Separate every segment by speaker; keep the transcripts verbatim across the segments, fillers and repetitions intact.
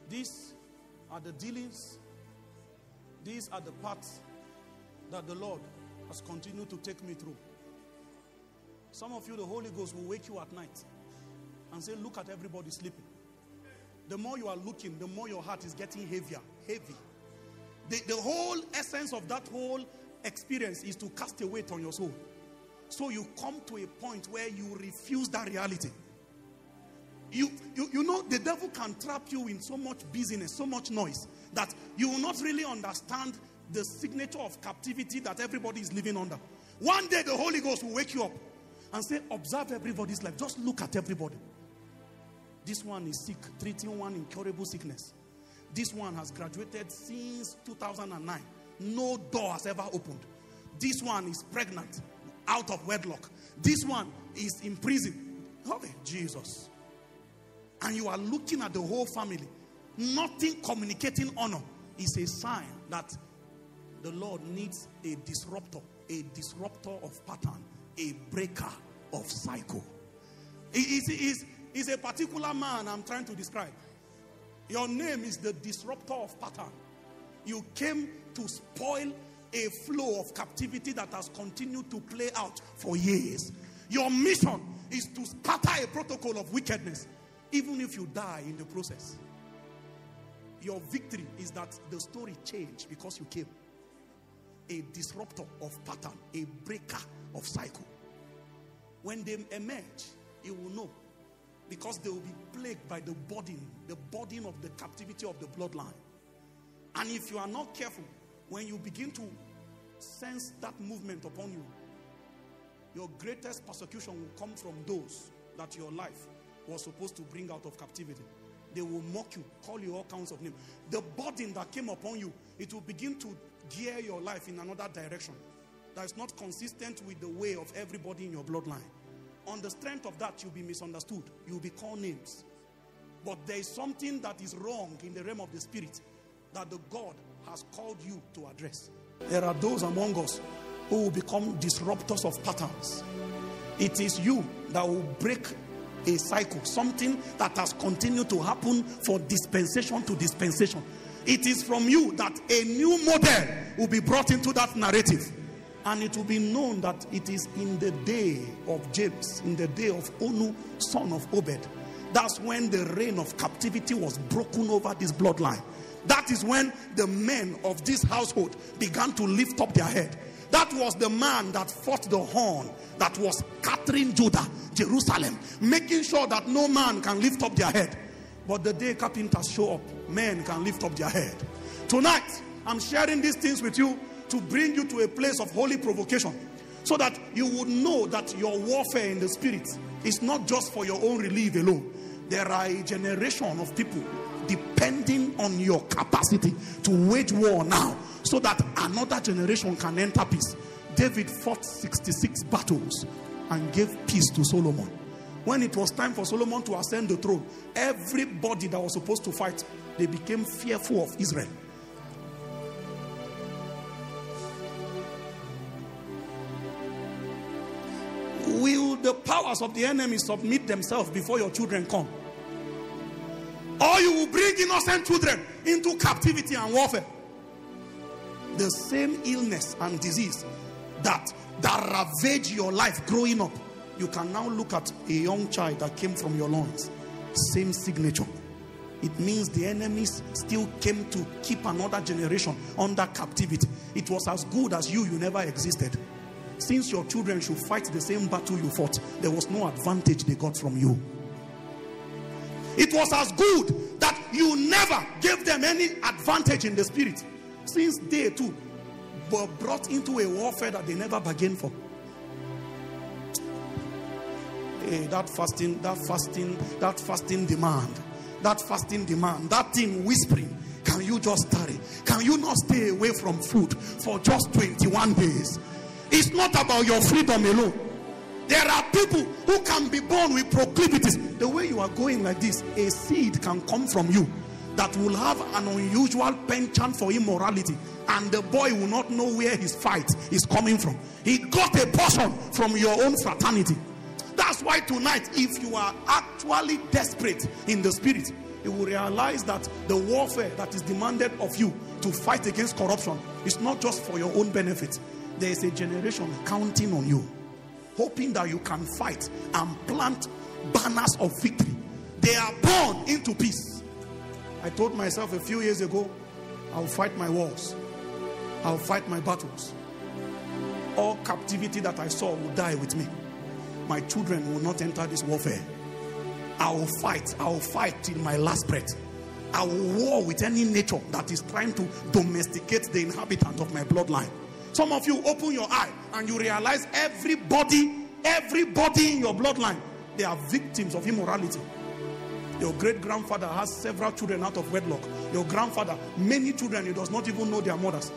Speaker 1: These are the dealings. These are the paths that the Lord has continued to take me through. Some of you, the Holy Ghost will wake you at night and say, look at everybody sleeping. The more you are looking, the more your heart is getting heavier, heavy. The, the whole essence of that whole experience is to cast a weight on your soul. So you come to a point where you refuse that reality. You, you, you know, the devil can trap you in so much busyness, so much noise, that you will not really understand the signature of captivity that everybody is living under. One day the Holy Ghost will wake you up and say, observe everybody's life. Just look at everybody. This one is sick, treating one incurable sickness. This one has graduated since two thousand nine. No door has ever opened. This one is pregnant, out of wedlock. This one is in prison. Oh, Jesus. And you are looking at the whole family. Nothing communicating honor is a sign that the Lord needs a disruptor, a disruptor of pattern, a breaker of cycle. It is, is a particular man I'm trying to describe. Your name is the disruptor of pattern. You came to spoil a flow of captivity that has continued to play out for years. Your mission is to scatter a protocol of wickedness, even if you die in the process. Your victory is that the story changed because you came. A disruptor of pattern, a breaker of cycle. When they emerge, you will know. Because they will be plagued by the burden, the burden of the captivity of the bloodline. And if you are not careful, when you begin to sense that movement upon you, your greatest persecution will come from those that your life was supposed to bring out of captivity. They will mock you, call you all kinds of names. The burden that came upon you, it will begin to gear your life in another direction that is not consistent with the way of everybody in your bloodline. On the strength of that, you'll be misunderstood. You'll be called names. But there is something that is wrong in the realm of the spirit that the God has called you to address. There are those among us who will become disruptors of patterns. It is you that will break a cycle, something that has continued to happen for dispensation to dispensation. It is from you that a new model will be brought into that narrative. And it will be known that it is in the day of James, in the day of Onu, son of Obed. That's when the reign of captivity was broken over this bloodline. That is when the men of this household began to lift up their head. That was the man that fought the horn that was scattering Judah, Jerusalem, making sure that no man can lift up their head. But the day carpenters show up, men can lift up their head. Tonight, I'm sharing these things with you to bring you to a place of holy provocation, so that you would know that your warfare in the spirit is not just for your own relief alone. There are a generation of people depending on your capacity to wage war now, so that another generation can enter peace. David fought sixty-six battles and gave peace to Solomon. When it was time for Solomon to ascend the throne, everybody that was supposed to fight, they became fearful of Israel. Will the powers of the enemy submit themselves before your children come? Or you will bring innocent children into captivity and warfare? The same illness and disease that, that ravaged your life growing up, you can now look at a young child that came from your loins. Same signature. It means the enemies still came to keep another generation under captivity. It was as good as you, you never existed. Since your children should fight the same battle you fought, there was no advantage they got from you. It was as good that you never gave them any advantage in the spirit. Since they too were brought into a warfare that they never bargained for. Hey, that fasting, that fasting, that fasting demand, that fasting demand, that thing whispering, can you just tarry? Can you not stay away from food for just twenty-one days? It's not about your freedom alone. There are people who can be born with proclivities. The way you are going like this, a seed can come from you that will have an unusual penchant for immorality, and the boy will not know where his fight is coming from. He got a portion from your own fraternity. That's why tonight, if you are actually desperate in the spirit, you will realize that the warfare that is demanded of you to fight against corruption is not just for your own benefit. There is a generation counting on you, hoping that you can fight and plant banners of victory. They are born into peace. I told myself a few years ago, I'll fight my wars. I'll fight my battles. All captivity that I saw will die with me. My children will not enter this warfare. I will fight. I will fight till my last breath. I will war with any nature that is trying to domesticate the inhabitant of my bloodline. Some of you open your eye and you realize everybody, everybody in your bloodline, they are victims of immorality. Your great-grandfather has several children out of wedlock. Your grandfather, many children, he does not even know their mothers.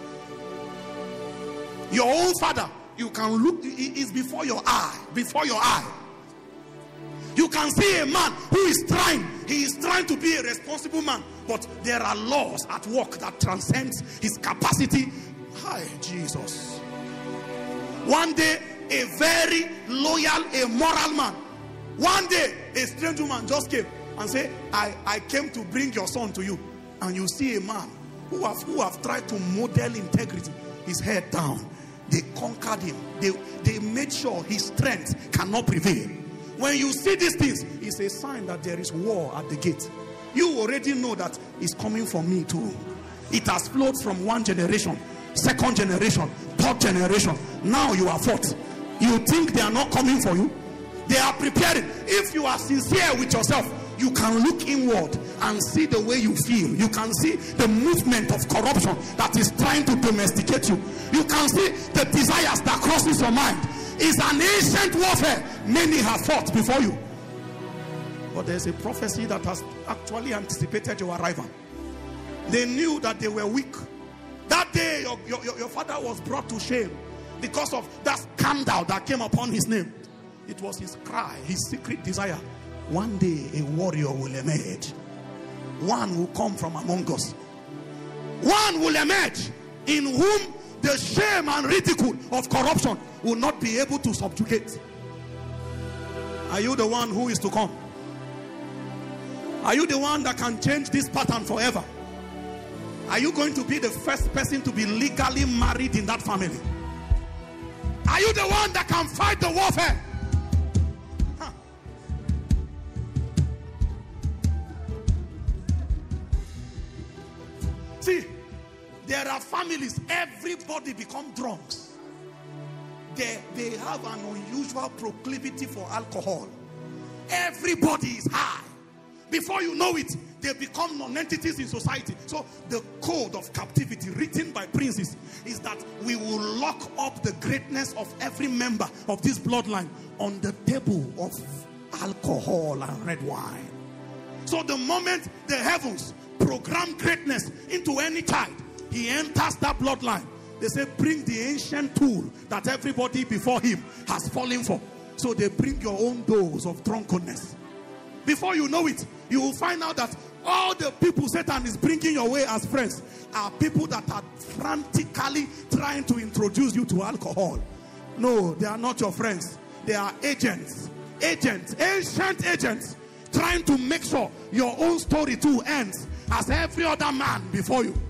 Speaker 1: Your own father, you can look, he is before your eye, before your eye. You can see a man who is trying, he is trying to be a responsible man, but there are laws at work that transcends his capacity. Hi, Jesus. One day, a very loyal, a moral man, one day, a strange woman just came and said, I, I came to bring your son to you. And you see a man who have, who have tried to model integrity, his head down. They conquered him. They, they made sure his strength cannot prevail. When you see these things, it's a sign that there is war at the gate. You already know that it's coming from me too. It has flowed from one generation, second generation, third generation. Now you are fourth. You think they are not coming for you? They are preparing. If you are sincere with yourself, you can look inward and see the way you feel. You can see the movement of corruption that is trying to domesticate you. You can see the desires that crosses your mind. It's an ancient warfare. Many have fought before you. But there's a prophecy that has actually anticipated your arrival. They knew that they were weak. That day your, your, your father was brought to shame because of that scandal that came upon his name. It was his cry, his secret desire. One day a warrior will emerge. One will come from among us. One will emerge in whom the shame and ridicule of corruption will not be able to subjugate. Are you the one who is to come? Are you the one that can change this pattern forever? Are you going to be the first person to be legally married in that family? Are you the one that can fight the warfare? Huh. See, there are families, everybody become drunks. They, they have an unusual proclivity for alcohol. Everybody is high. Before you know it, they become non-entities in society. So the code of captivity written by princes is that we will lock up the greatness of every member of this bloodline on the table of alcohol and red wine. So the moment the heavens program greatness into any child, he enters that bloodline. They say, bring the ancient tool that everybody before him has fallen for. So they bring your own dose of drunkenness. Before you know it, you will find out that all the people Satan is bringing your way as friends are people that are frantically trying to introduce you to alcohol. No, they are not your friends. They are agents. Agents, ancient agents, trying to make sure your own story too ends as every other man before you.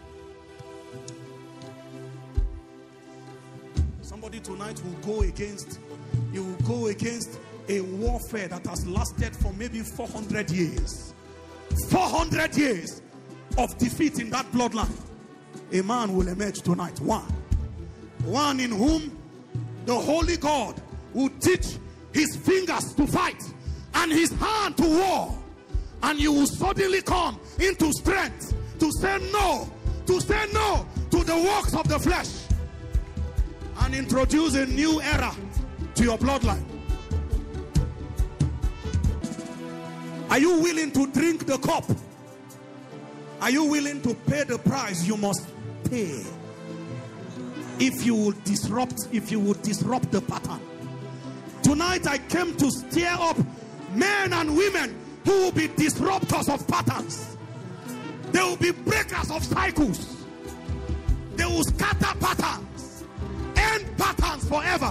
Speaker 1: Somebody tonight will go against, you will go against a warfare that has lasted for maybe four hundred years. four hundred years of defeat in that bloodline. A man will emerge tonight. One. One in whom the Holy God will teach his fingers to fight and his hand to war. And you will suddenly come into strength to say no, to say no to the works of the flesh and introduce a new era to your bloodline. Are you willing to drink the cup? Are you willing to pay the price you must pay? If you will disrupt, if you will disrupt the pattern. Tonight I came to stir up men and women who will be disruptors of patterns. They will be breakers of cycles. They will scatter patterns, end patterns forever,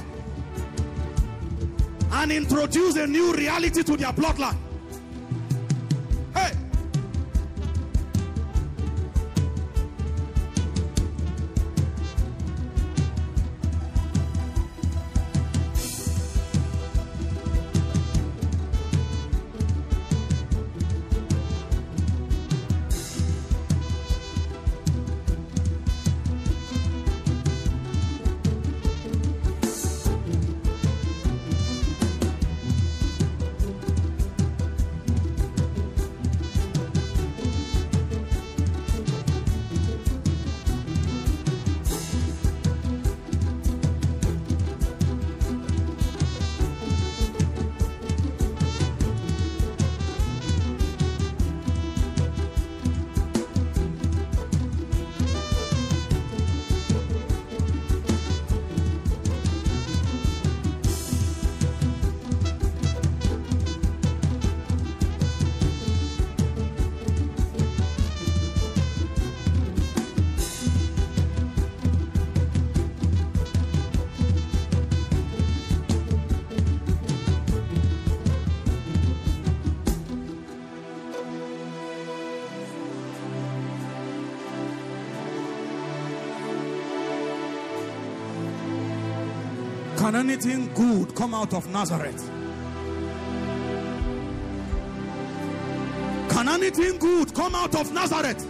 Speaker 1: and introduce a new reality to their bloodline. Hey, Can anything good come out of Nazareth? Can anything good come out of Nazareth?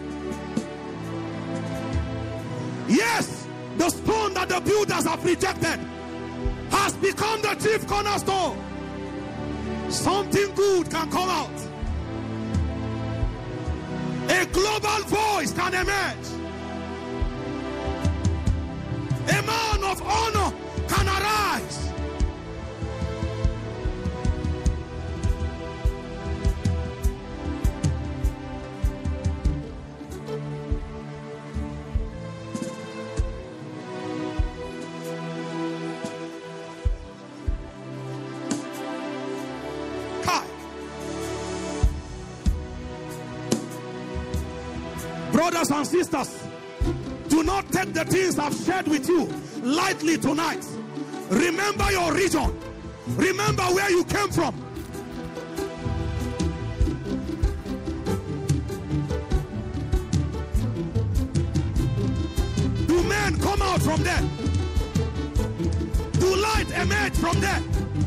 Speaker 1: Yes, the stone that the builders have rejected has become the chief cornerstone. Something good can come out. A global voice can emerge. A man of honor can arise. Brothers and sisters, do not take the things I've shared with you lightly tonight. Remember your region. Remember where you came from. Do men come out from there? Do light emerge from there?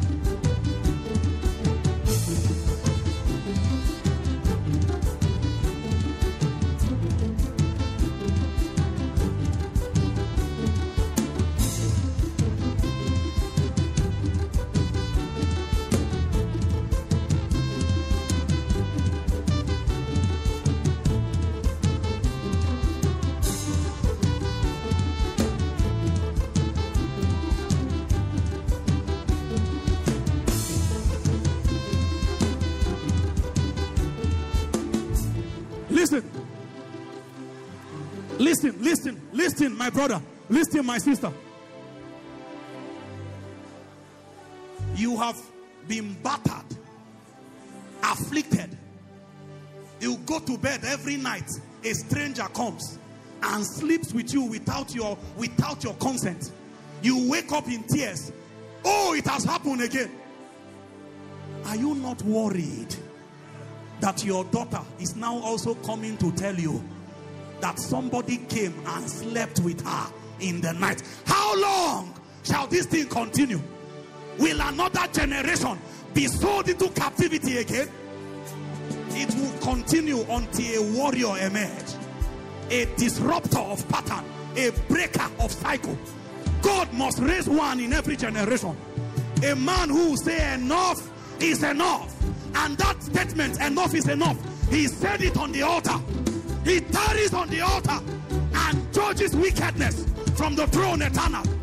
Speaker 1: Listen, listen, listen, listen, my brother, listen, my sister. You have been battered, afflicted. You go to bed every night, a stranger comes and sleeps with you without your without your consent. You wake up in tears. Oh, it has happened again. Are you not worried that your daughter is now also coming to tell you that somebody came and slept with her in the night? How long shall this thing continue? Will another generation be sold into captivity again? It will continue until a warrior emerge, a disruptor of pattern, a breaker of cycle. God must raise one in every generation, a man who will say enough is enough. And that statement, enough is enough, he said it on the altar. He tarries on the altar and judges wickedness from the throne eternal.